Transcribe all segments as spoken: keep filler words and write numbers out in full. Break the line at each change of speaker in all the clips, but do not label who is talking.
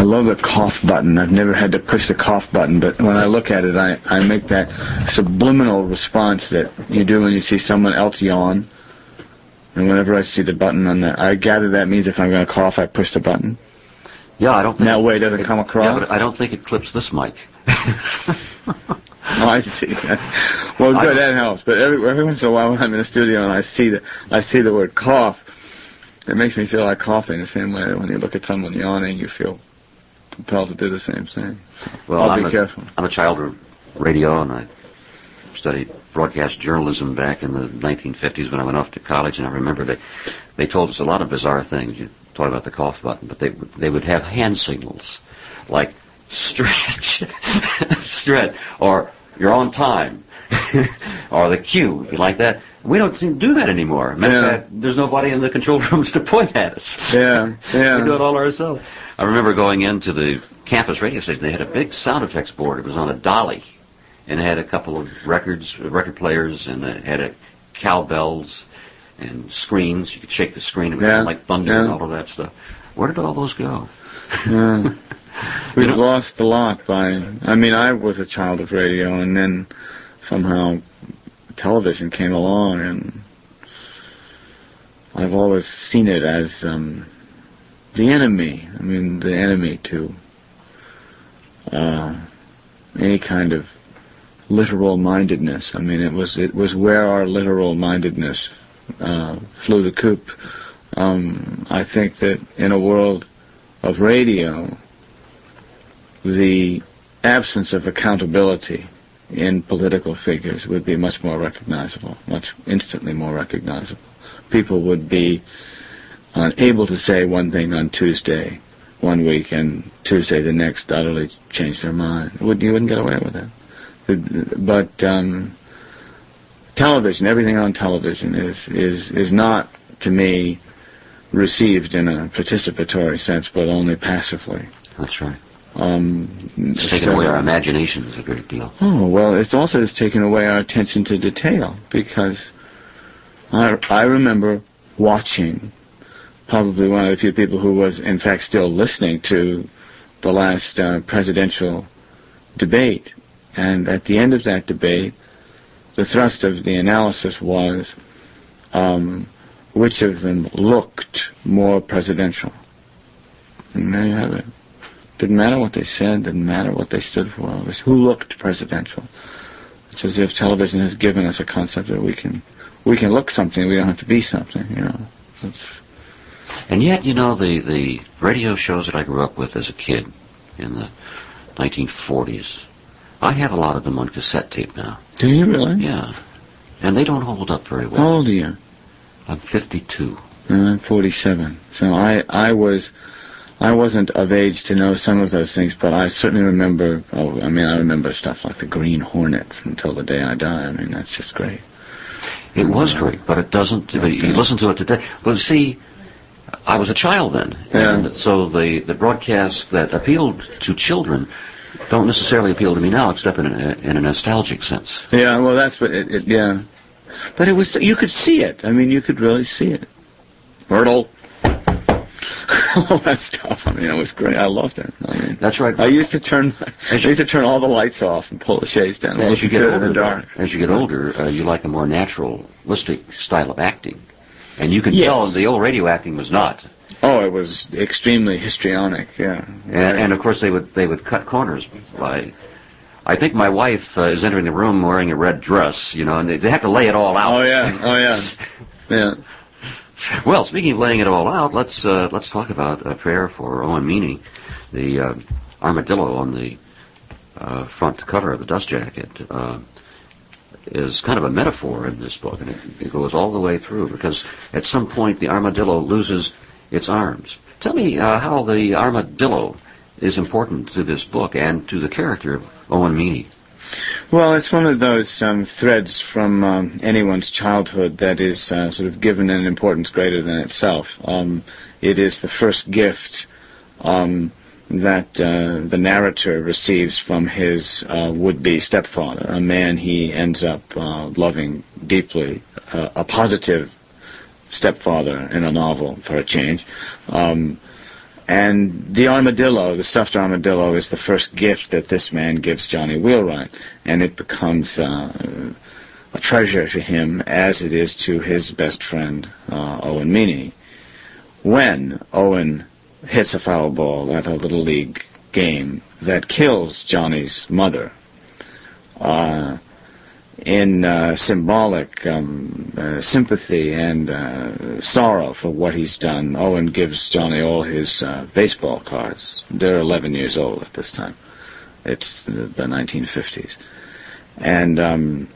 love the cough button. I've never had to push the cough button, but when I look at it, I, I make that subliminal response that you do when you see someone else yawn. And whenever I see the button on there, I gather that means if I'm going to cough, I push the button.
Yeah, I don't think...
That way it doesn't come across?
Yeah, but I don't think it clips this mic.
Oh, I see. Well, good, that helps. But every, every once in a while when I'm in the studio and I see the, I see the word cough, it makes me feel like coughing the same way that when you look at someone yawning, you feel compelled to do the same thing.
Well,
I'll
I'm
be
a,
careful.
I'm a child of radio, and I studied broadcast journalism back in the nineteen fifties when I went off to college, and I remember they, they told us a lot of bizarre things. You talked about the cough button, but they they would have hand signals, like stretch, stretch, or you're on time, or the cue, if you like that. We don't seem to do that anymore. Matter of
Yeah.
fact, there's nobody in the control rooms to point at us.
Yeah, yeah.
We do it all ourselves. I remember going into the campus radio station. They had a big sound effects board. It was on a dolly, and it had a couple of records, record players, and it had a cowbells and screens. You could shake the screen. It would
Yeah,
sound like thunder
yeah.
and all of that stuff. Where did all those go?
Yeah. We've
You know-
lost a lot by... I mean, I was a child of radio, and then somehow television came along, and I've always seen it as um, the enemy. I mean, the enemy to uh, any kind of literal-mindedness. I mean, it was it was where our literal-mindedness uh, flew the coop. Um, I think that in a world of radio, the absence of accountability in political figures would be much more recognizable, much instantly more recognizable. People would be uh, able to say one thing on Tuesday one week and Tuesday the next utterly change their mind. Would, you wouldn't get away with it. But um, television, everything on television is, is, is not, to me, received in a participatory sense, but only passively.
That's right.
Um,
It's taken
so-
away our imaginations a great deal.
Oh, well, it's also it's taken away our attention to detail, because I, I remember watching, probably one of the few people who was, in fact, still listening to the last uh, presidential debate. And at the end of that debate, the thrust of the analysis was um, which of them looked more presidential. And there you have it. Didn't matter what they said, didn't matter what they stood for. It was who looked presidential. It's as if television has given us a concept that we can we can look something, we don't have to be something, you know. It's,
And yet, you know, the, the radio shows that I grew up with as a kid in the nineteen forties, I have a lot of them on cassette tape now.
do you really?
Yeah. And they don't hold up very
How
well.
old are you?
I'm fifty-two.
Uh, I'm forty-seven. So I, I was, I wasn't of age to know some of those things, but I certainly remember, oh, I mean, I remember stuff like the Green Hornet until the day I die. I mean, that's just great.
It was great, but it doesn't, but you listen to it today. But see, I was a child then.
Yeah.
And so the, the broadcasts that appealed to children don't necessarily appeal to me now, except in a, in a nostalgic sense.
Yeah, well, that's what it, it, yeah. But it was, you could see it. I mean, you could really see it. Myrtle. All that stuff. I mean, it was great. I loved it. I mean,
That's right.
I used to turn, I
As you-
used to turn all the lights off and pull the shades down. and
As you
listen
get
to it in
older,
the dark.
as you get older, uh, you like a more naturalistic style of acting, and you can
Yes.
tell the old radio acting was not.
Oh, it was extremely histrionic. Yeah.
And, and of course, they would they would cut corners by. I think my wife uh, is entering the room wearing a red dress, you know, and they, they have to lay it all out.
Oh yeah. Oh yeah. Yeah.
Well, speaking of laying it all out, let's uh, let's talk about a prayer for Owen Meany, the uh, armadillo on the uh, front cover of the dust jacket. Uh, is kind of a metaphor in this book, and it, it goes all the way through, because at some point the armadillo loses its arms. Tell me uh, how the armadillo is important to this book and to the character of Owen Meany.
Well, it's one of those um, threads from um, anyone's childhood that is uh, sort of given an importance greater than itself. Um, it is the first gift um, that uh, the narrator receives from his uh, would-be stepfather, a man he ends up uh, loving deeply, uh, a positive stepfather in a novel for a change. Um, And the armadillo, the stuffed armadillo, is the first gift that this man gives Johnny Wheelwright, and it becomes uh, a treasure to him as it is to his best friend, uh, Owen Meany. When Owen hits a foul ball at a Little League game that kills Johnny's mother, uh, in uh, symbolic um, uh, sympathy and uh, sorrow for what he's done, Owen gives Johnny all his uh, baseball cards. They're eleven years old at this time. It's the, the nineteen fifties. And um,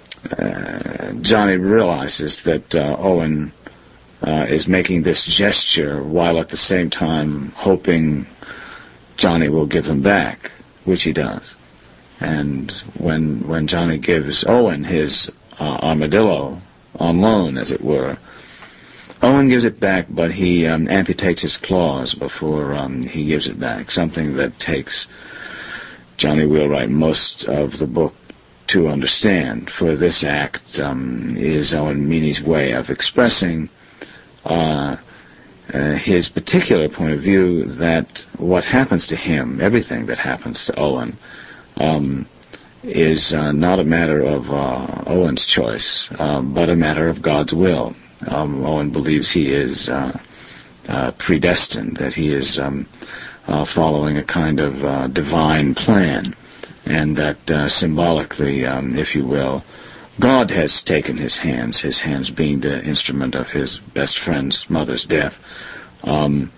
uh, Johnny realizes that uh, Owen uh, is making this gesture while at the same time hoping Johnny will give them back, which he does. And when when Johnny gives Owen his uh, armadillo on loan, as it were, Owen gives it back, but he um, amputates his claws before um, he gives it back, something that takes Johnny Wheelwright most of the book to understand. For this act um, is Owen Meany's way of expressing uh, uh, his particular point of view that what happens to him, everything that happens to Owen, Um, is uh, not a matter of uh, Owen's choice, uh, but a matter of God's will. Um, Owen believes he is uh, uh, predestined, that he is um, uh, following a kind of uh, divine plan, and that uh, symbolically, um, if you will, God has taken his hands, his hands being the instrument of his best friend's mother's death. Um,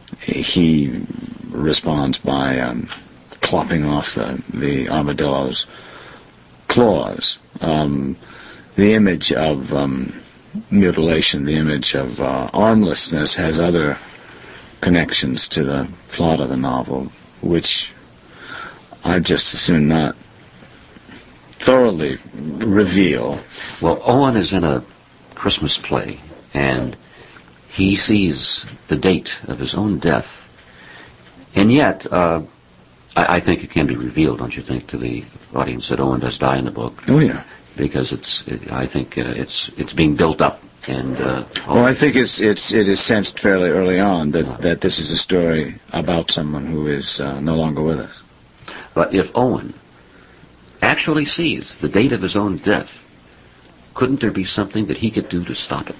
he responds by Um, clopping off the, the armadillo's claws. Um, the image of um, mutilation, the image of uh, armlessness has other connections to the plot of the novel, which I'd just as soon not thoroughly reveal.
Well, Owen is in a Christmas play, and he sees the date of his own death, and yet uh, I, I think it can be revealed, don't you think, to the audience that Owen does die in the book?
Oh, yeah.
Because it's, it, I think uh, it's it's being built up, and uh,
well, I think it's it's it is sensed fairly early on that, uh, that this is a story about someone who is uh, no longer with us.
But if Owen actually sees the date of his own death, couldn't there be something that he could do to stop it?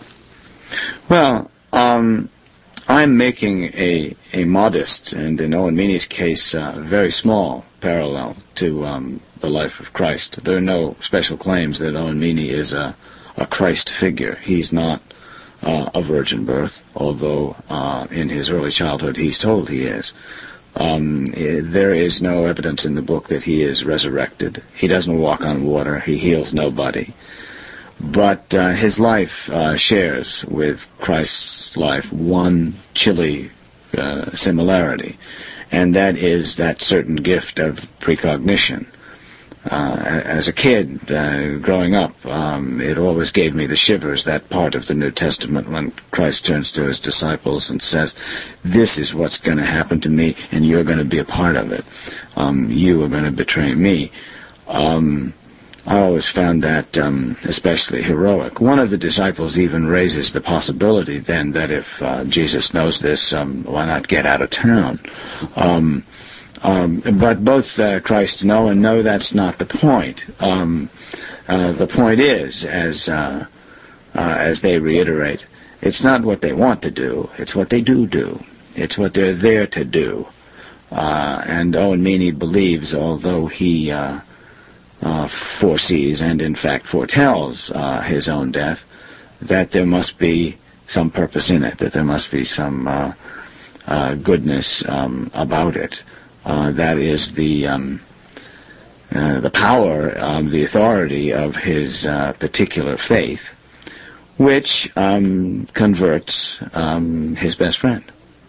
Well, um, I'm making a, a modest, and in Owen Meany's case, uh, very small parallel to um, the life of Christ. There are no special claims that Owen Meany is a, a Christ figure. He's not uh, a virgin birth, although uh, in his early childhood he's told he is. Um, there is no evidence in the book that he is resurrected. He doesn't walk on water. He heals nobody. But uh, his life uh, shares with Christ's life one chilly uh, similarity, and that is that certain gift of precognition. Uh, as a kid, uh, growing up, um, it always gave me the shivers, that part of the New Testament when Christ turns to his disciples and says, this is what's going to happen to me, and you're going to be a part of it. Um, you are going to betray me. Um, I always found that um, especially heroic. One of the disciples even raises the possibility then that if uh, Jesus knows this, um, why not get out of town? Um, um, but both uh, Christ and Owen know that's not the point. Um, uh, the point is, as uh, uh, as they reiterate, it's not what they want to do, it's what they do do. It's what they're there to do. Uh, and Owen Meany believes, although he uh, uh, foresees and in fact foretells uh, his own death, that there must be some purpose in it, that there must be some uh, uh, goodness um, about it. Uh, that is the um, uh, the power, um, the authority of his uh, particular faith, which um, converts um, his best friend.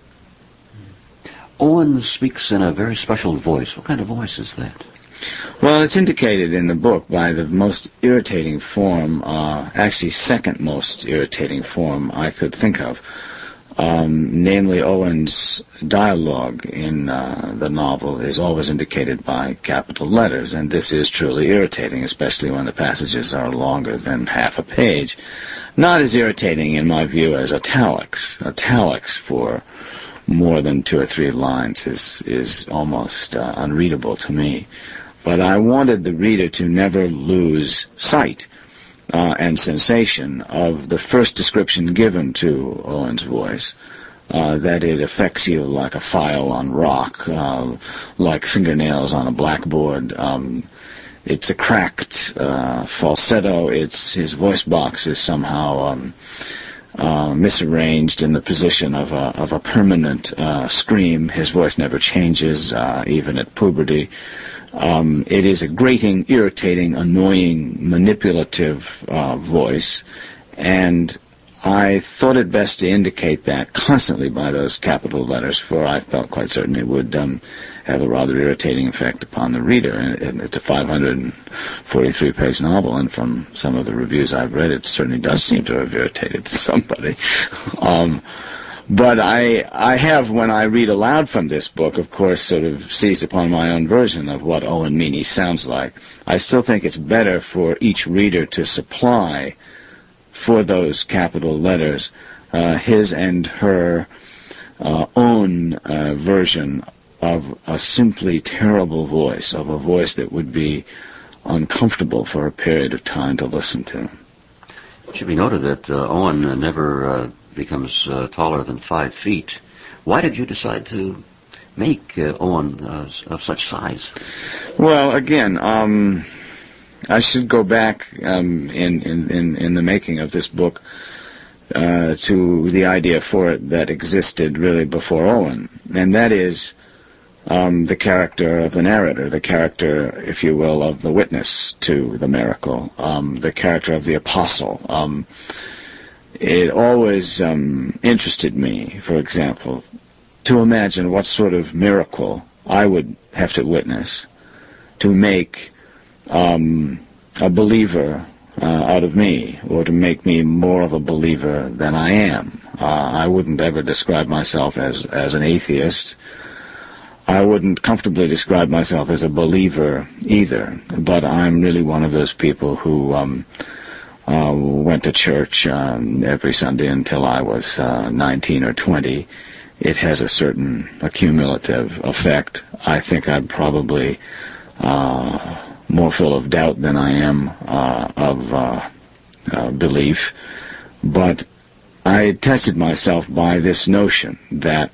Owen speaks in a very special voice. What kind of voice is that?
Well, it's indicated in the book by the most irritating form, uh, actually second most irritating form I could think of, um, namely Owen's dialogue in uh, the novel is always indicated by capital letters, and this is truly irritating, especially when the passages are longer than half a page. Not as irritating, in my view, as italics. Italics for more than two or three lines is is almost uh, unreadable to me. But I wanted the reader to never lose sight uh, and sensation of the first description given to Owen's voice, uh, that it affects you like a file on rock, uh, like fingernails on a blackboard. Um, it's a cracked uh, falsetto. It's his voice box is somehow um, uh, misarranged in the position of a of a permanent uh, scream. His voice never changes, uh, even at puberty. Um, it is a grating, irritating, annoying, manipulative uh, voice, and I thought it best to indicate that constantly by those capital letters, for I felt quite certain it would um, have a rather irritating effect upon the reader. And it's a five hundred forty-three page novel, and from some of the reviews I've read, it certainly does seem to have irritated somebody. um, But I I have, when I read aloud from this book, of course, sort of seized upon my own version of what Owen Meany sounds like. I still think it's better for each reader to supply, for those capital letters, uh, his and her uh, own uh, version of a simply terrible voice, of a voice that would be uncomfortable for a period of time to listen to.
It should be noted that uh, Owen uh, never... Uh becomes uh, taller than five feet. Why did you decide to make uh, Owen uh, of such size?
Well, again, um, I should go back um, in, in, in, in the making of this book uh, to the idea for it that existed really before Owen, and that is um, the character of the narrator, the character, if you will, of the witness to the miracle, um, the character of the apostle. Um, It always um, interested me, for example, to imagine what sort of miracle I would have to witness to make um, a believer uh, out of me, or to make me more of a believer than I am. Uh, I wouldn't ever describe myself as, as an atheist. I wouldn't comfortably describe myself as a believer either, but I'm really one of those people who... Um, Uh, went to church um, every Sunday until I was uh, nineteen or twenty. It has a certain accumulative effect. I think I'm probably uh, more full of doubt than I am uh, of uh, uh, belief. But I tested myself by this notion that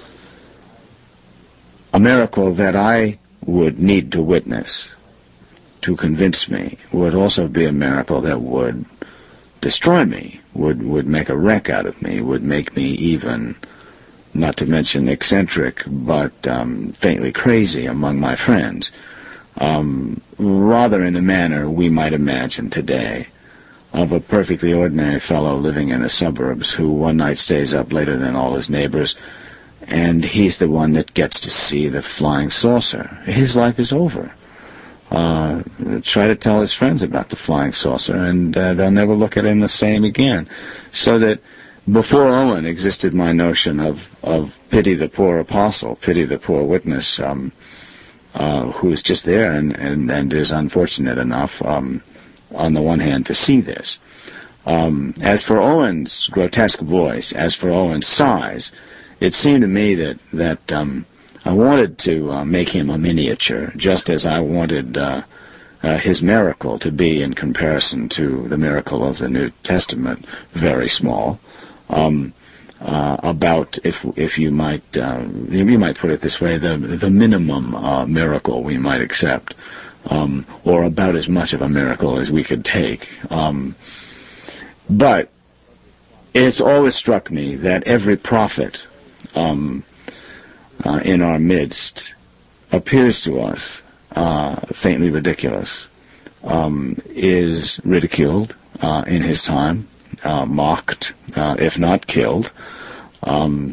a miracle that I would need to witness to convince me would also be a miracle that would destroy me, would would make a wreck out of me, would make me even, not to mention eccentric, but um, faintly crazy among my friends, um, rather in the manner we might imagine today of a perfectly ordinary fellow living in the suburbs who one night stays up later than all his neighbors, and he's the one that gets to see the flying saucer. His life is over. Uh, try to tell his friends about the flying saucer, and uh, they'll never look at him the same again. So that before Owen existed my notion of, of pity the poor apostle, pity the poor witness, um, uh, who's just there and, and, and is unfortunate enough, um, on the one hand, to see this. Um, as for Owen's grotesque voice, as for Owen's size, it seemed to me that, that um, I wanted to uh, make him a miniature, just as I wanted uh, uh, his miracle to be, in comparison to the miracle of the New Testament, very small. Um, uh, about, if if you might uh, you might put it this way, the the minimum uh, miracle we might accept, um, or about as much of a miracle as we could take. Um, but it's always struck me that every prophet Um, Uh, in our midst appears to us uh, faintly ridiculous, um, is ridiculed uh, in his time, uh, mocked, uh, if not killed, um,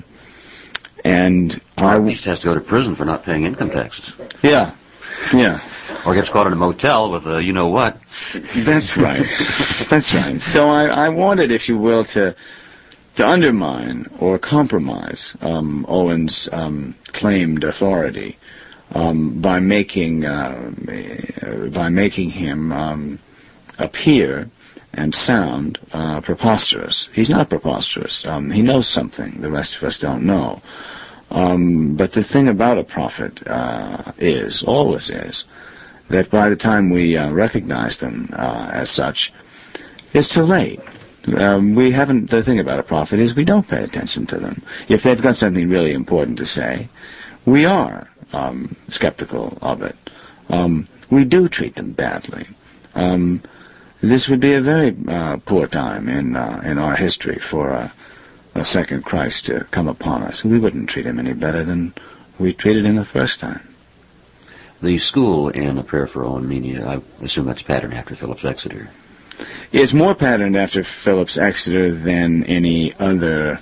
and
or
I
at least has to go to prison for not paying income taxes.
Yeah, yeah.
Or gets caught in a motel with a you-know-what.
That's right. That's right. So I, I wanted, if you will, to... to undermine or compromise um, Owen's um, claimed authority um, by making uh, by making him um, appear and sound uh, preposterous. He's not preposterous. Um, he knows something the rest of us don't know. Um, but the thing about a prophet uh, is, always is, that by the time we uh, recognize them uh, as such, it's too late. Um, we haven't. The thing about a prophet is we don't pay attention to them. If they've got something really important to say, we are um, skeptical of it. Um, we do treat them badly. Um, this would be a very uh, poor time in uh, in our history for a, a second Christ to come upon us. We wouldn't treat him any better than we treated him the first time.
The school in A Prayer for Owen Meany, I assume that's patterned after Phillips Exeter.
It's more patterned after Phillips Exeter than any other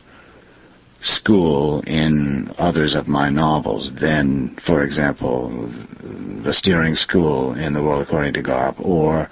school in others of my novels, than, for example, the Steering School in The World According to Garp, or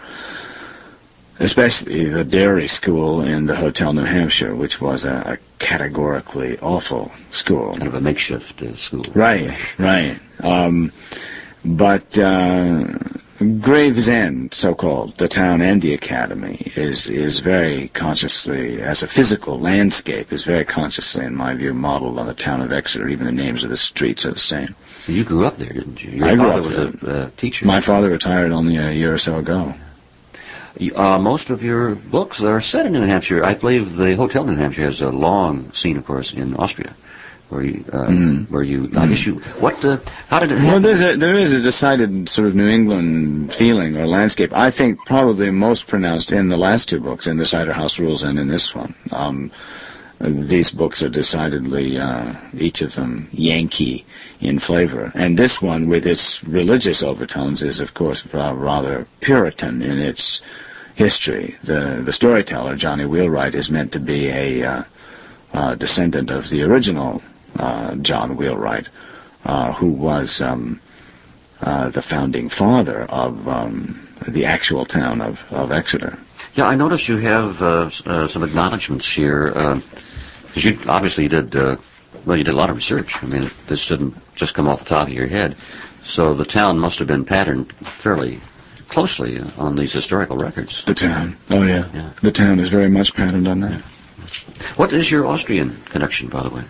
especially the Dairy School in the Hotel New Hampshire, which was a, a categorically awful school.
Kind of a makeshift uh, school.
Right, right. Um, but uh, Gravesend, so-called, the town and the academy, is is very consciously, as a physical landscape, is very consciously, in my view, modeled on the town of Exeter. Even the names of the streets are the same.
You grew up there, didn't you? Your
I grew
father
up
was
there.
a uh, teacher.
My father retired only a year or so ago.
Uh, most of your books are set in New Hampshire. I believe the Hotel New Hampshire has a long scene, of course, in Austria, where you, uh,
Mm.
where you,
Mm.
I guess you, what, uh, how did it happen?
Well, there's a, there is a decided sort of New England feeling or landscape. I think probably most pronounced in the last two books, in The Cider House Rules and in this one. Um, these books are decidedly, uh, each of them, Yankee in flavor. And this one, with its religious overtones, is, of course, uh, rather Puritan in its history. The the storyteller, Johnny Wheelwright, is meant to be a uh, uh, descendant of the original uh, John Wheelwright, uh, who was um, uh, the founding father of um, the actual town of, of Exeter.
Yeah, I noticed you have uh, uh, some acknowledgments here, uh, 'cause you obviously did, uh, well, you did a lot of research. I mean, this didn't just come off the top of your head. So the town must have been patterned fairly closely on these historical records.
The town. Oh, yeah.
Yeah.
The town is very much patterned on that.
What is your Austrian connection, by the way?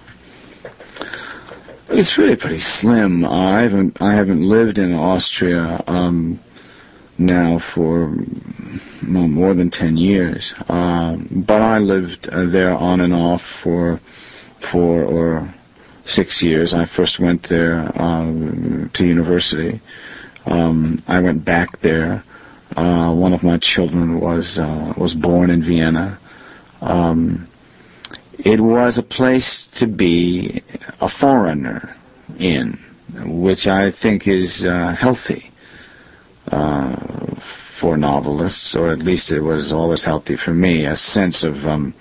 It's really pretty slim. I haven't I haven't lived in Austria um, now for well, more than ten years. Um, but I lived uh, there on and off for four or six years. I first went there um, to university. Um, I went back there. Uh, one of my children was uh, was born in Vienna. Um, it was a place to be a foreigner in, which I think is uh, healthy uh, for novelists, or at least it was always healthy for me. A sense of um,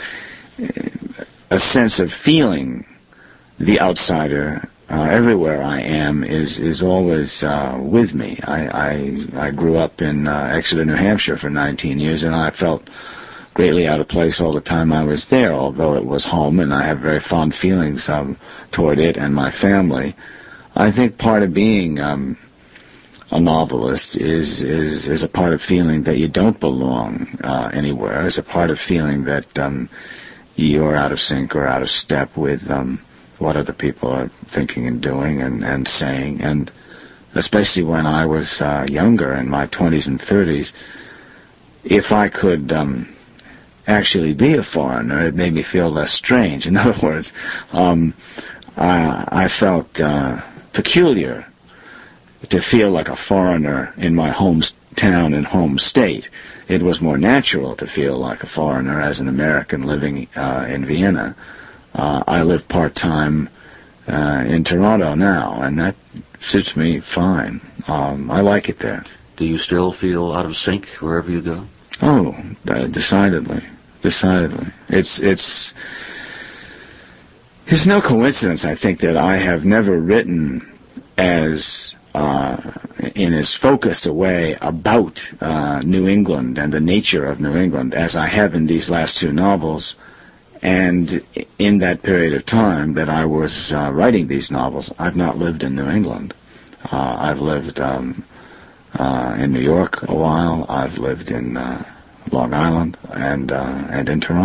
a sense of feeling the outsider uh, everywhere I am is is always uh, with me. I, I I grew up in uh, Exeter, New Hampshire for nineteen years, and I felt greatly out of place all the time I was there, although it was home, and I have very fond feelings um, toward it and my family. I think part of being um, a novelist is, is is a part of feeling that you don't belong uh, anywhere. It's a part of feeling that um, you're out of sync or out of step with um, what other people are thinking and doing and, and saying. And especially when I was uh, younger, in my twenties and thirties, if I could Um, actually be a foreigner, it made me feel less strange. In other words, um, I, I felt uh, peculiar to feel like a foreigner in my hometown and home state. It was more natural to feel like a foreigner as an American living uh, in Vienna. Uh, I live part-time uh, in Toronto now, and that suits me fine. Um, I like it there.
Do you still feel out of sync wherever you go?
Oh, uh, decidedly, decidedly. It's it's it's no coincidence, I think, that I have never written as uh, in as focused a way about uh, New England and the nature of New England as I have in these last two novels. And in that period of time that I was uh, writing these novels, I've not lived in New England. Uh, I've lived um, uh, in New York a while. I've lived in uh, Long Island and uh, and in Toronto.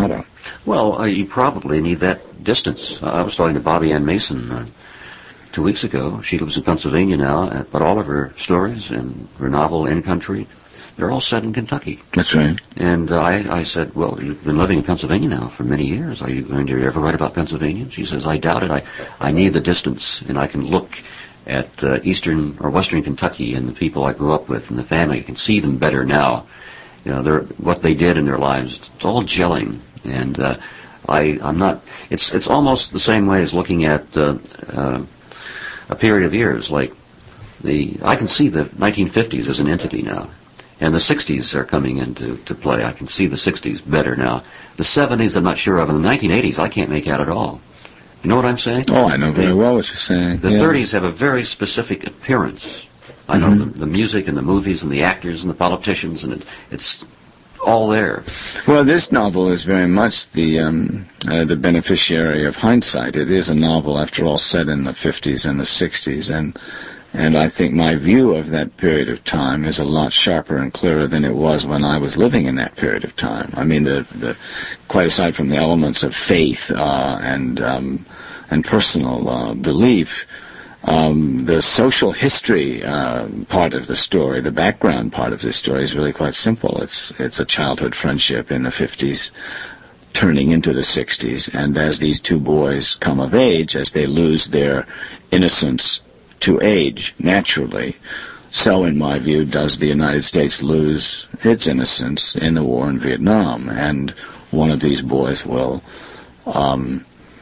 Well, uh, you probably need that distance. Uh, I was talking to Bobby Ann Mason uh, two weeks ago. She lives in Pennsylvania now, uh, but all of her stories and her novel, In Country, they're all set in Kentucky.
That's right.
And uh, I, I said, well, you've been living in Pennsylvania now for many years. Are you going to ever write about Pennsylvania? She says, I doubt it. I, I need the distance, and I can look at uh, eastern or western Kentucky and the people I grew up with and the family. I can see them better now. You know, they're, what they did in their lives, it's all gelling. And uh, I, I'm not, it's it's almost the same way as looking at uh, uh, a period of years. Like, the I can see the nineteen fifties as an entity now. And the sixties are coming into to play. I can see the sixties better now. The seventies I'm not sure of. And the nineteen eighties I can't make out at all. You know what I'm saying?
Oh, I know very well what you're saying.
The
yeah.
thirties have a very specific appearance. I know mm-hmm. the, the music and the movies and the actors and the politicians, and it, it's all there.
Well, this novel is very much the um, uh, the beneficiary of hindsight. It is a novel, after all, set in the fifties and the sixties, and and I think my view of that period of time is a lot sharper and clearer than it was when I was living in that period of time. I mean, the, the quite aside from the elements of faith uh, and um, and personal uh, belief. Um, the social history uh, part of the story, the background part of this story, is really quite simple. It's it's a childhood friendship in the fifties, turning into the sixties, and as these two boys come of age, as they lose their innocence to age naturally, so in my view does the United States lose its innocence in the war in Vietnam, and one of these boys will Um,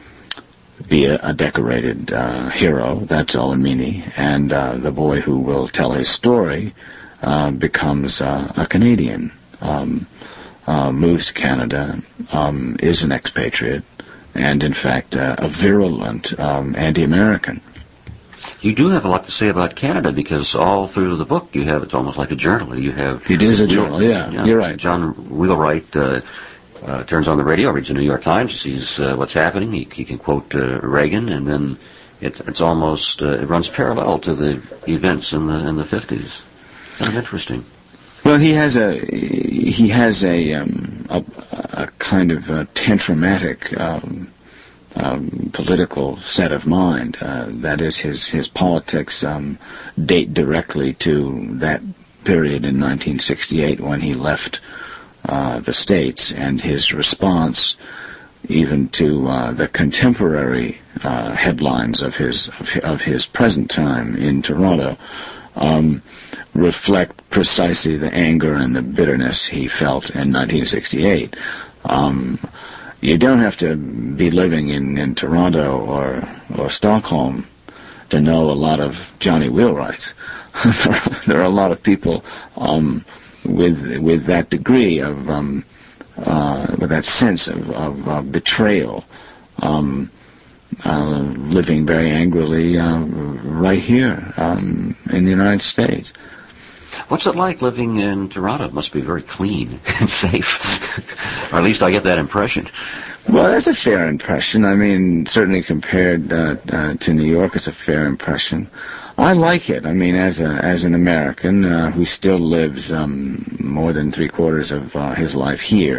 be a, a decorated uh, hero. That's Owen Meany, and uh, the boy who will tell his story uh, becomes uh, a Canadian, um, uh, moves to Canada, um, is an expatriate, and in fact uh, a virulent um, anti-American.
You do have a lot to say about Canada, because all through the book you have, it's almost like a journal. You have
it is a journal, yeah,
yeah.
You're right.
John Wheelwright uh, Uh, turns on the radio, reads the New York Times, sees uh, what's happening. He, he can quote uh, Reagan, and then it, it's almost uh, it runs parallel to the events in the in the fifties. Kind of interesting.
Well, he has a he has a um, a, a kind of a tantrumatic um, um, political set of mind. Uh, that is, his his politics um, date directly to that period in nineteen sixty-eight when he left Uh, the States, and his response even to uh, the contemporary uh, headlines of his of, of his present time in Toronto um, reflect precisely the anger and the bitterness he felt in nineteen sixty-eight. Um, you don't have to be living in, in Toronto or or Stockholm to know a lot of Johnny Wheelwrights. there, are, there are a lot of people um, with with that degree of um, uh, with that sense of, of uh, betrayal, um, uh, living very angrily uh, right here um, in the United States.
What's it like living in Toronto? It must be very clean and safe, or at least I get that impression.
Well, that's a fair impression. I mean, certainly compared uh, uh, to New York, it's a fair impression. I like it. I mean, as a as an American uh, who still lives um, more than three quarters of uh, his life here,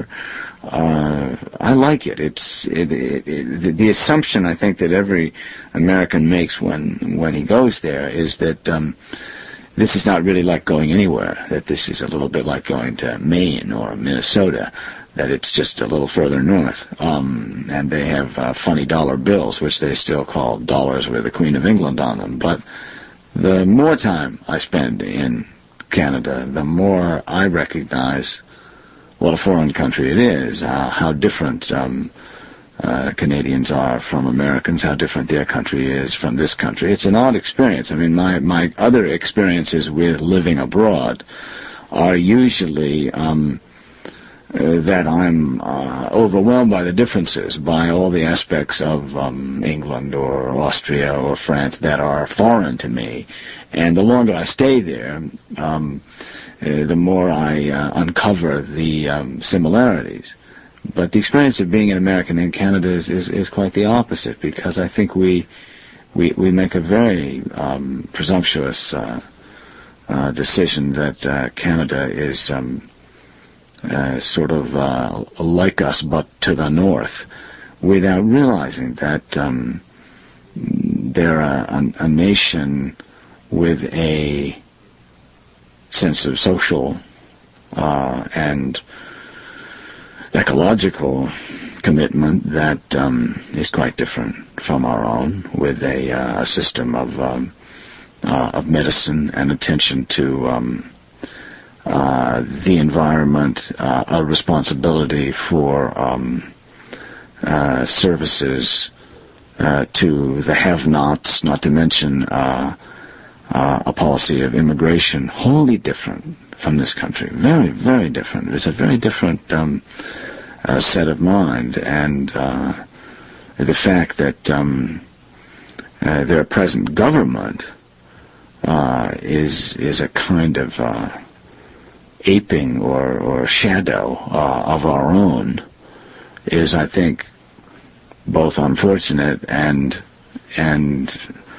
uh, I like it. It's it, it, it, the, the assumption I think that every American makes when when he goes there is that um, this is not really like going anywhere. That this is a little bit like going to Maine or Minnesota. That it's just a little further north, um, and they have uh, funny dollar bills, which they still call dollars with the Queen of England on them, but the more time I spend in Canada, the more I recognize what a foreign country it is, uh, how different um, uh, Canadians are from Americans, how different their country is from this country. It's an odd experience. I mean, my, my other experiences with living abroad are usually um, uh, that I'm uh, overwhelmed by the differences, by all the aspects of um, England or Austria or France that are foreign to me. And the longer I stay there, um, uh, the more I uh, uncover the um, similarities. But the experience of being an American in Canada is, is, is quite the opposite, because I think we we, we make a very um, presumptuous uh, uh, decision that uh, Canada is um, uh, sort of uh, like us but to the north, without realizing that um, they're a, a, a nation with a sense of social uh, and ecological commitment that um, is quite different from our own, with a, uh, a system of um, uh, of medicine and attention to um, uh, the environment, uh, a responsibility for um, uh, services uh, to the have-nots, not to mention uh, uh, a policy of immigration wholly different from this country. Very, very different. It's a very different um, uh, set of mind, and uh, the fact that um, uh, their present government uh, is is a kind of uh, aping or, or shadow uh, of our own is, I think, both unfortunate and and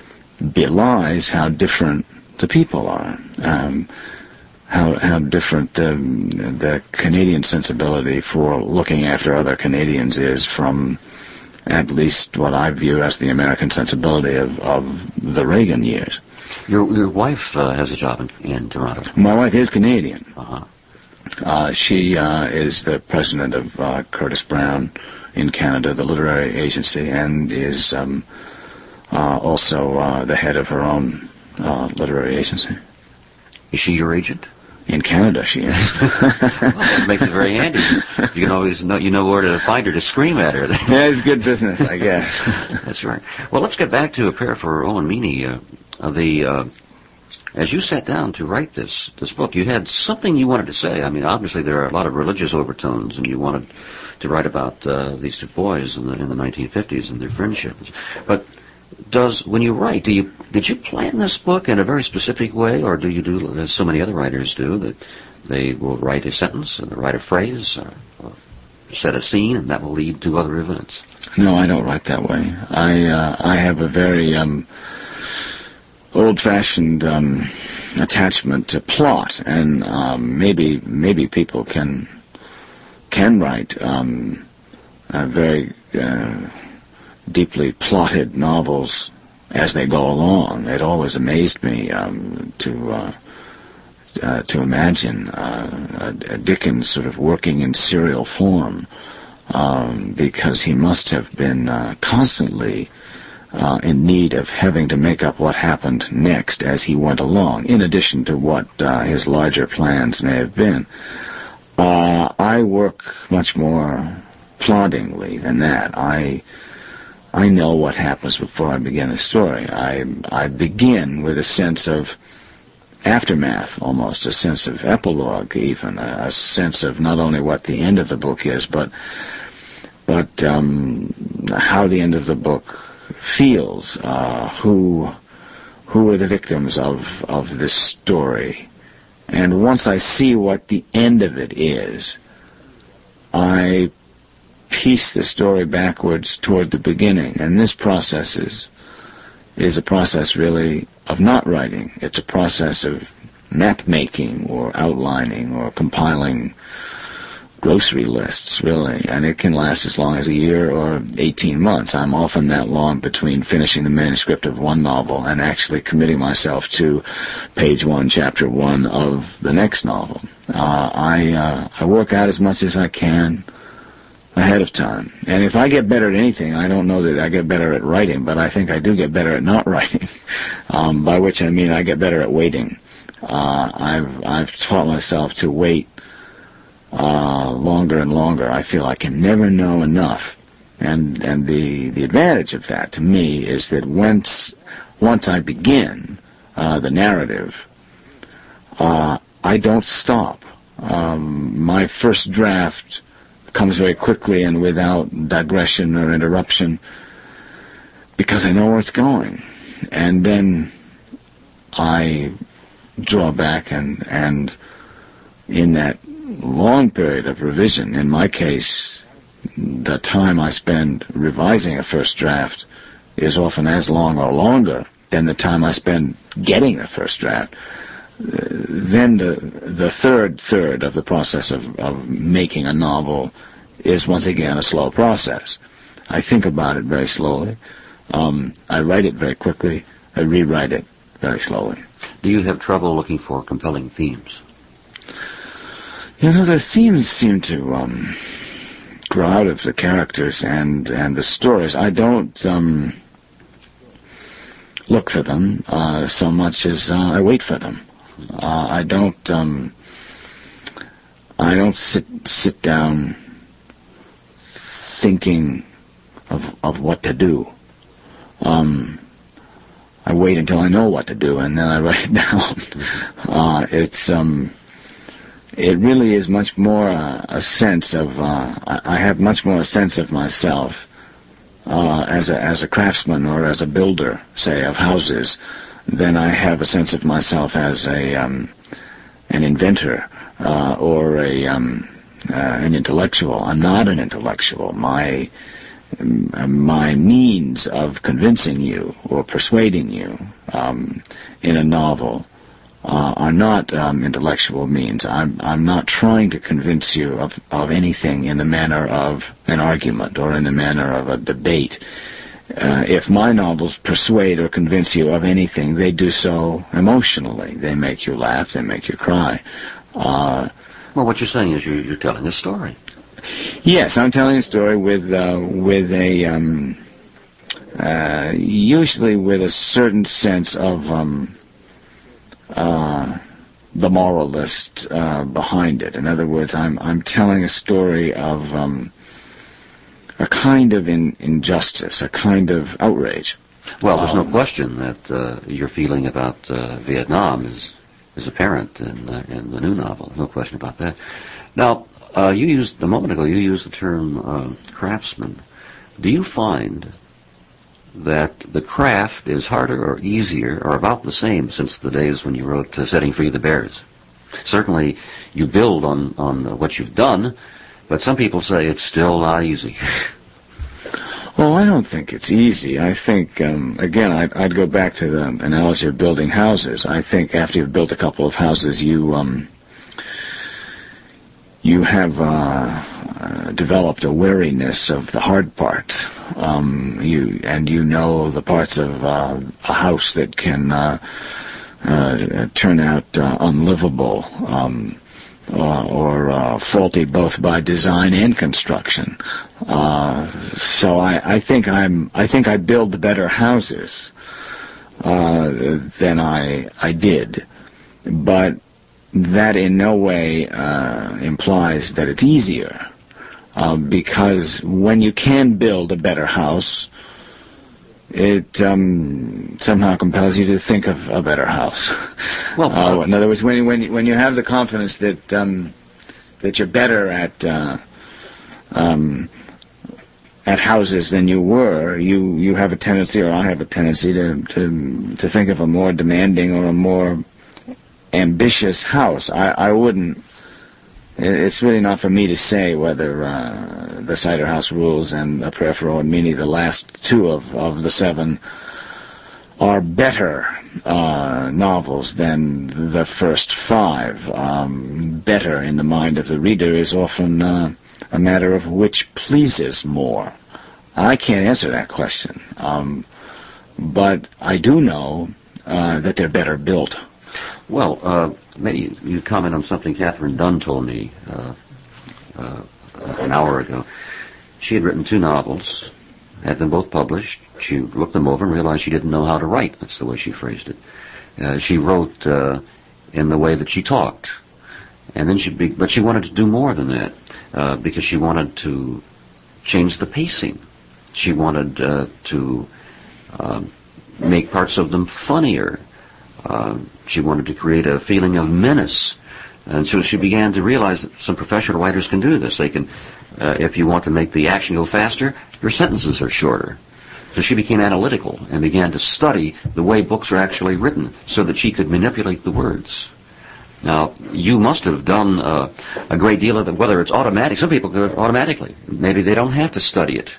belies how different the people are. Um, How, how different um, the Canadian sensibility for looking after other Canadians is from at least what I view as the American sensibility of, of the Reagan years.
Your your wife uh, has a job in, in Toronto.
My wife is Canadian.
Uh-huh.
Uh, she uh, is the president of uh, Curtis Brown in Canada, the literary agency, and is um, uh, also uh, the head of her own uh, literary agency.
Is she your agent?
In Canada, she is.
Well, that makes it very handy. You can always know, you know where to find her to scream at her.
Yeah, it's good business, I guess.
That's right. Well, let's get back to A Prayer for Owen Meany. Uh, the uh, as you sat down to write this this book, you had something you wanted to say. I mean, obviously there are a lot of religious overtones, and you wanted to write about uh, these two boys in the in the nineteen fifties and their friendships. But Does when you write, do you did you plan this book in a very specific way, or do you do as so many other writers do, that they will write a sentence and write a phrase, or, or set a scene, and that will lead to other events?
No, I don't write that way. I uh, I have a very um, old-fashioned um, attachment to plot, and um, maybe maybe people can can write um, a very Uh, deeply plotted novels as they go along. It always amazed me um, to uh, uh, to imagine uh, a, a Dickens sort of working in serial form, um, because he must have been uh, constantly uh, in need of having to make up what happened next as he went along, in addition to what uh, his larger plans may have been. Uh, I work much more ploddingly than that. I I know what happens before I begin a story. I I begin with a sense of aftermath, almost a sense of epilogue, even a, a sense of not only what the end of the book is, but but um, how the end of the book feels. Uh, who who are the victims of of this story? And once I see what the end of it is, I piece the story backwards toward the beginning, and this process is is a process really of not writing. It's a process of map making or outlining or compiling grocery lists, really, and it can last as long as a year or eighteen months. I'm often that long between finishing the manuscript of one novel and actually committing myself to page one, chapter one of the next novel. Uh, I uh, I work out as much as I can ahead of time. And if I get better at anything, I don't know that I get better at writing, but I think I do get better at not writing, um, by which I mean I get better at waiting. Uh, I've I've taught myself to wait uh, longer and longer. I feel I can never know enough. And and the, the advantage of that to me is that once once I begin uh, the narrative, uh, I don't stop. Um, my first draft comes very quickly and without digression or interruption, because I know where it's going. And then I draw back, and and in that long period of revision, in my case, the time I spend revising a first draft is often as long or longer than the time I spend getting the first draft. then the the third third of the process of, of making a novel is once again a slow process. I think about it very slowly. Um, I write it very quickly. I rewrite it very slowly.
Do you have trouble looking for compelling themes?
You know, the themes seem to um, grow out of the characters and, and the stories. I don't um, look for them uh, so much as uh, I wait for them. Uh, I don't. Um, I don't sit sit down thinking of of what to do. Um, I wait until I know what to do, and then I write it down. uh, it's um, it really is much more uh, a sense of. Uh, I, I have much more a sense of myself uh, as a as a craftsman or as a builder, say, of houses, than I have a sense of myself as a um, an inventor uh, or a um, uh, an intellectual. I'm not an intellectual. My my means of convincing you or persuading you um, in a novel uh, are not um, intellectual means. I'm I'm not trying to convince you of, of anything in the manner of an argument or in the manner of a debate. Uh, if my novels persuade or convince you of anything, they do so emotionally. They make you laugh. They make you cry. Uh,
well, what you're saying is you're, you're telling a story.
Yes, I'm telling a story with uh, with a um, uh, usually with a certain sense of um, uh, the moralist uh, behind it. In other words, I'm I'm telling a story of um, a kind of in, injustice, a kind of outrage.
Well, there's
um,
no question that uh, your feeling about uh, Vietnam is is apparent in uh, in the new novel. No question about that. Now. Uh, you used, a moment ago, you used the term uh, craftsman. Do you find that the craft is harder or easier or about the same since the days when you wrote uh, Setting Free the Bears? Certainly you build on, on uh, what you've done, but some people say it's still not easy.
Well, I don't think it's easy. I think, um, again, I'd, I'd go back to the analogy of building houses. I think after you've built a couple of houses, you... Um, You have uh, uh, developed a wariness of the hard parts. Um, you and you know the parts of uh, a house that can uh, uh, turn out uh, unlivable um, uh, or uh, faulty both by design and construction. Uh, so I, I think I'm I think I build better houses uh, than I I did, but that in no way uh, implies that it's easier, uh, because when you can build a better house, it um, somehow compels you to think of a better house. Well, uh, in other words, when when when you have the confidence that um, that you're better at uh, um, at houses than you were, you you have a tendency, or I have a tendency to to to think of a more demanding or a more ambitious house. I, I wouldn't. It's really not for me to say whether uh, the Cider House Rules and A Prayer for Owen Meany, the last two of, of the seven, are better uh, novels than the first five. Um, better in the mind of the reader is often uh, a matter of which pleases more. I can't answer that question, um, but I do know uh, that they're better built.
Well, uh, maybe you comment on something Catherine Dunn told me uh, uh, an hour ago. She had written two novels, had them both published. She looked them over and realized she didn't know how to write. That's the way she phrased it. Uh, she wrote uh, in the way that she talked, and then she, be- but she wanted to do more than that uh, because she wanted to change the pacing. She wanted uh, to uh, make parts of them funnier. Uh, she wanted to create a feeling of menace. And so she began to realize that some professional writers can do this. They can, uh, if you want to make the action go faster, your sentences are shorter. So she became analytical and began to study the way books are actually written so that she could manipulate the words. Now, you must have done uh, a great deal of it, whether it's automatic. Some people do it automatically. Maybe they don't have to study it.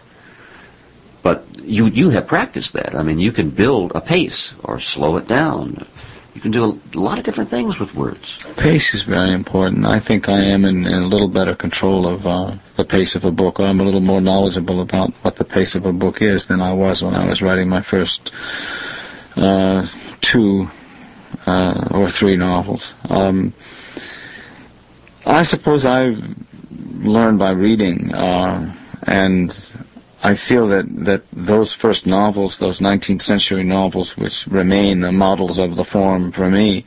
But you you have practiced that. I mean, you can build a pace or slow it down. You can do a lot of different things with words.
Pace is very important. I think I am in, in a little better control of uh, the pace of a book, or I'm a little more knowledgeable about what the pace of a book is than I was when I was writing my first uh, two uh, or three novels. Um, I suppose I learned by reading, uh, and I feel that, that those first novels, those nineteenth century novels, which remain the models of the form for me,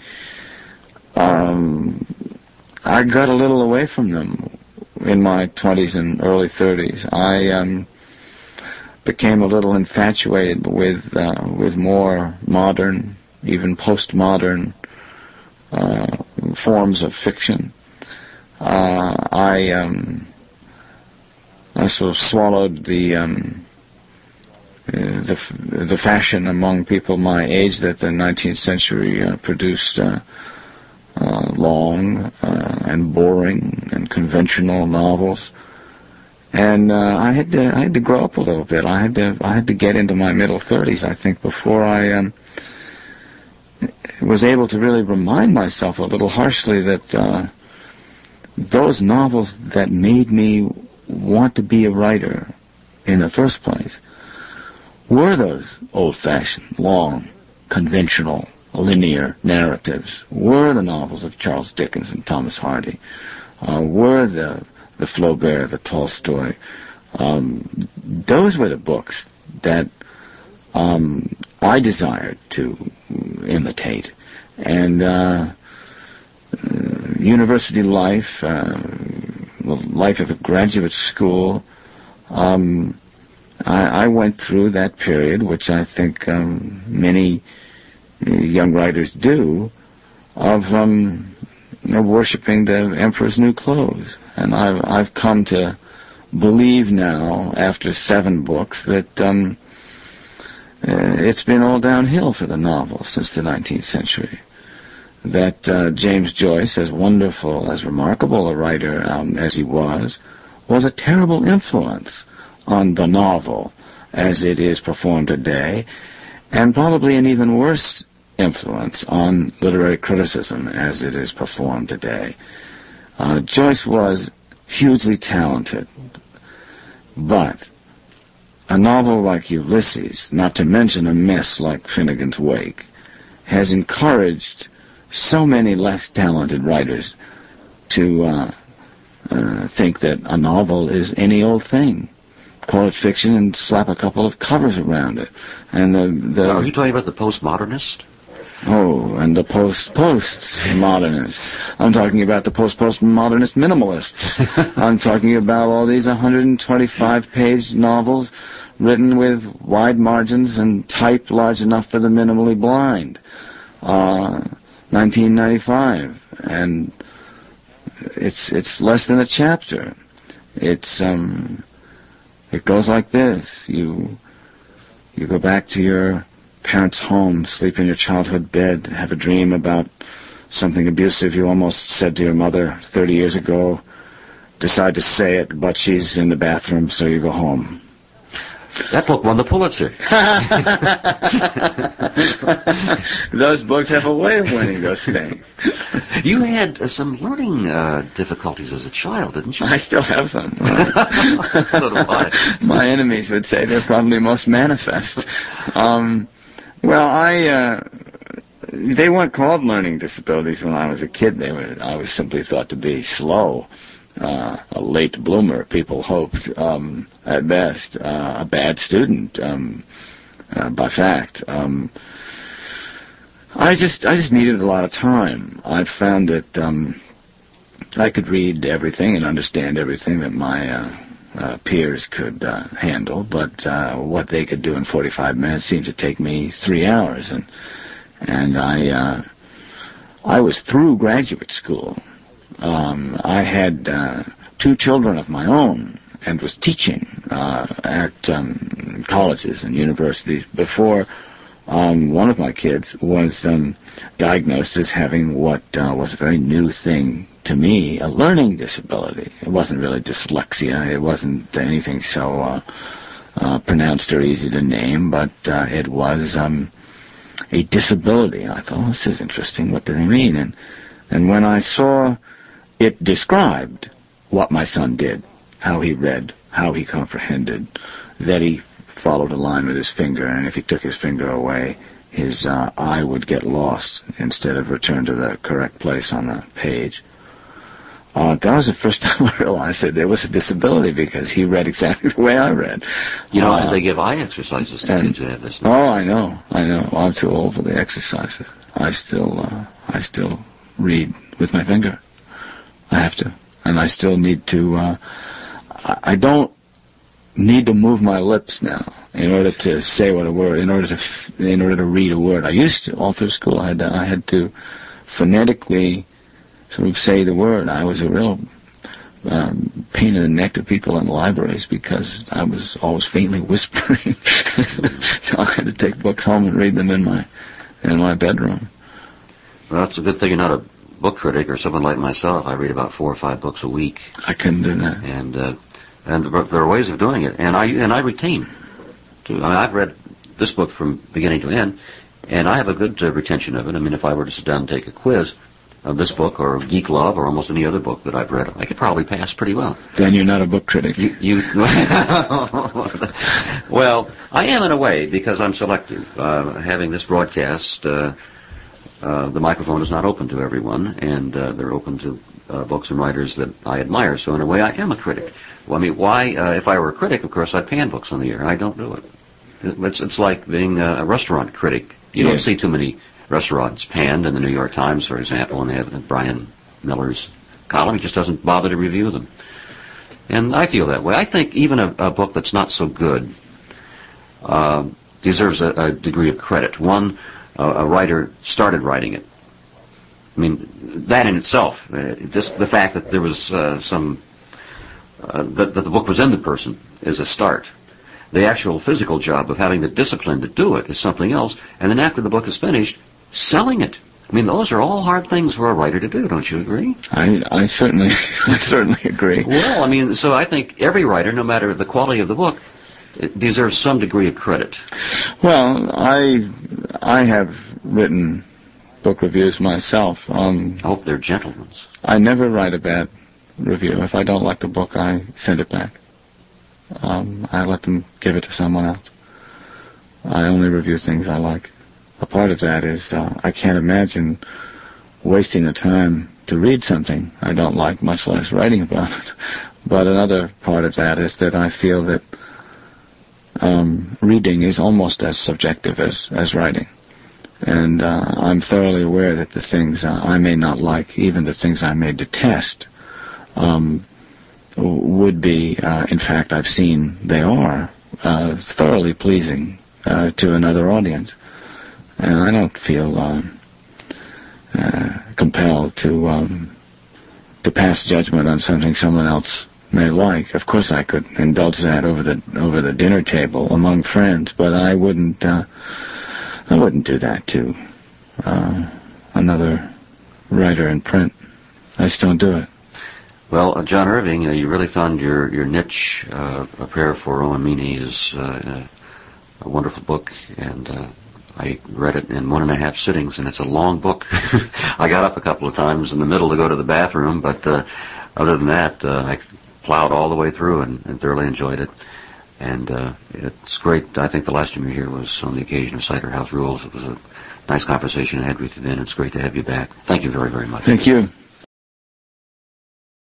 um, I got a little away from them in my twenties and early thirties. I um, became a little infatuated with uh, with more modern, even postmodern uh, forms of fiction. Uh, I um, I sort of swallowed the um, uh, the the fashion among people my age that the nineteenth century uh, produced uh, uh, long uh, and boring and conventional novels, and uh, I had to I had to grow up a little bit. I had to I had to get into my middle thirties, I think, before I um, was able to really remind myself a little harshly that uh, those novels that made me want to be a writer in the first place were those old-fashioned, long, conventional, linear narratives, were the novels of Charles Dickens and Thomas Hardy, uh, were the the Flaubert, the Tolstoy. Um, those were the books that um, I desired to imitate. And uh, university life, uh, the life of a graduate school, um, I, I went through that period, which I think um, many young writers do, of um, worshipping the emperor's new clothes. And I've, I've come to believe now, after seven books, that um, uh, it's been all downhill for the novel since the nineteenth century. That uh, James Joyce, as wonderful, as remarkable a writer um, as he was, was a terrible influence on the novel as it is performed today, and probably an even worse influence on literary criticism as it is performed today. Uh, Joyce was hugely talented, but a novel like Ulysses, not to mention a mess like Finnegan's Wake, has encouraged so many less talented writers to uh, uh, think that a novel is any old thing. Call it fiction and slap a couple of covers around it. And the, the
Are you talking about the postmodernist?
Oh, and the post-post-modernists. I'm talking about the post-postmodernist minimalists. I'm talking about all these one hundred twenty-five page novels written with wide margins and type large enough for the minimally blind. Uh, nineteen ninety-five, and it's it's less than a chapter. It's um, it goes like this: you you go back to your parents' home, sleep in your childhood bed, have a dream about something abusive you almost said to your mother thirty years ago, decide to say it, but she's in the bathroom, so you go home.
That book won the Pulitzer.
Those books have a way of winning those things.
You had uh, some learning uh, difficulties as a child, didn't you?
I still have them.
So do I.
My enemies would say they're probably most manifest. Um, well, I... Uh, they weren't called learning disabilities when I was a kid. They were. I was simply thought to be slow. Uh, a late bloomer, people hoped, um, at best, uh, a bad student, um, uh, by fact. Um, I just, I just needed a lot of time. I found that um, I could read everything and understand everything that my uh, uh, peers could uh, handle, but uh, what they could do in forty-five minutes seemed to take me three hours, and and I, uh, I was through graduate school. Um, I had uh, two children of my own and was teaching uh, at um, colleges and universities before um, one of my kids was um, diagnosed as having what uh, was a very new thing to me, a learning disability. It wasn't really dyslexia. It wasn't anything so uh, uh, pronounced or easy to name, but uh, it was... Um, a disability. I thought, oh, this is interesting. What do they mean? And and when I saw it described what my son did, how he read, how he comprehended, that he followed a line with his finger, and if he took his finger away, his uh, eye would get lost instead of return to the correct place on the page. Uh, that was the first time I realized that there was a disability, because he read exactly the way I read.
You know,
uh,
they give eye exercises to kids who have this.
Oh, I know, I know. Well, I'm too old for the exercises. I still, uh, I still read with my finger. I have to, and I still need to. Uh, I, I don't need to move my lips now in order to say what a word, in order to, f- in order to read a word. I used to all through school. I had to, I had to phonetically sort of say the word. I was a real um, pain in the neck to people in libraries because I was always faintly whispering. So I had to take books home and read them in my in my bedroom.
Well, it's a good thing you're not a book critic or someone like myself. I read about four or five books a week.
I couldn't do that.
And uh, and there are ways of doing it, and I and I retain too. I mean, I've read this book from beginning to end, and I have a good uh, retention of it. I mean, if I were to sit down and take a quiz of this book or Geek Love or almost any other book that I've read, I could probably pass pretty well.
Then you're not a book critic.
You, you well, I am in a way because I'm selective. Uh, having this broadcast, uh, uh, the microphone is not open to everyone, and uh, they're open to uh, books and writers that I admire. So in a way, I am a critic. Well, I mean, why? Uh, if I were a critic, of course, I'd pan books on the air. I don't do it. It's it's like being a, a restaurant critic. You don't
Yes.
see too many restaurants panned in the New York Times, for example, and they have Brian Miller's column. He just doesn't bother to review them. And I feel that way. I think even a, a book that's not so good uh, deserves a, a degree of credit. One, uh, a writer started writing it. I mean, that in itself, uh, just the fact that there was uh, some, uh, that, that the book was in the person is a start. The actual physical job of having the discipline to do it is something else. And then after the book is finished, selling it. I mean, those are all hard things for a writer to do, don't you agree?
I, I certainly, I certainly agree.
Well, I mean, so I think every writer, no matter the quality of the book, it deserves some degree of credit.
Well, I, I have written book reviews myself. Um,
I hope they're gentle ones.
I never write a bad review. If I don't like the book, I send it back. Um, I let them give it to someone else. I only review things I like. A part of that is uh, I can't imagine wasting the time to read something I don't like, much less writing about it. But another part of that is that I feel that um, reading is almost as subjective as, as writing. And uh, I'm thoroughly aware that the things uh, I may not like, even the things I may detest, um, would be, uh, in fact, I've seen they are uh, thoroughly pleasing uh, to another audience. And I don't feel um, uh, compelled to um, to pass judgment on something someone else may like. Of course, I could indulge that over the over the dinner table among friends, but I wouldn't. Uh, I wouldn't do that to uh, another writer in print. I just don't do it.
Well, uh, John Irving, uh, you really found your your niche. Uh, A Prayer for Owen Meany is uh, a wonderful book, and uh, I read it in one and a half sittings, and it's a long book. I got up a couple of times in the middle to go to the bathroom, but uh, other than that, uh, I plowed all the way through and, and thoroughly enjoyed it. And uh, it's great. I think the last time you were here was on the occasion of Cider House Rules. It was a nice conversation I had with you then. It's great to have you back. Thank you very, very much.
Thank you.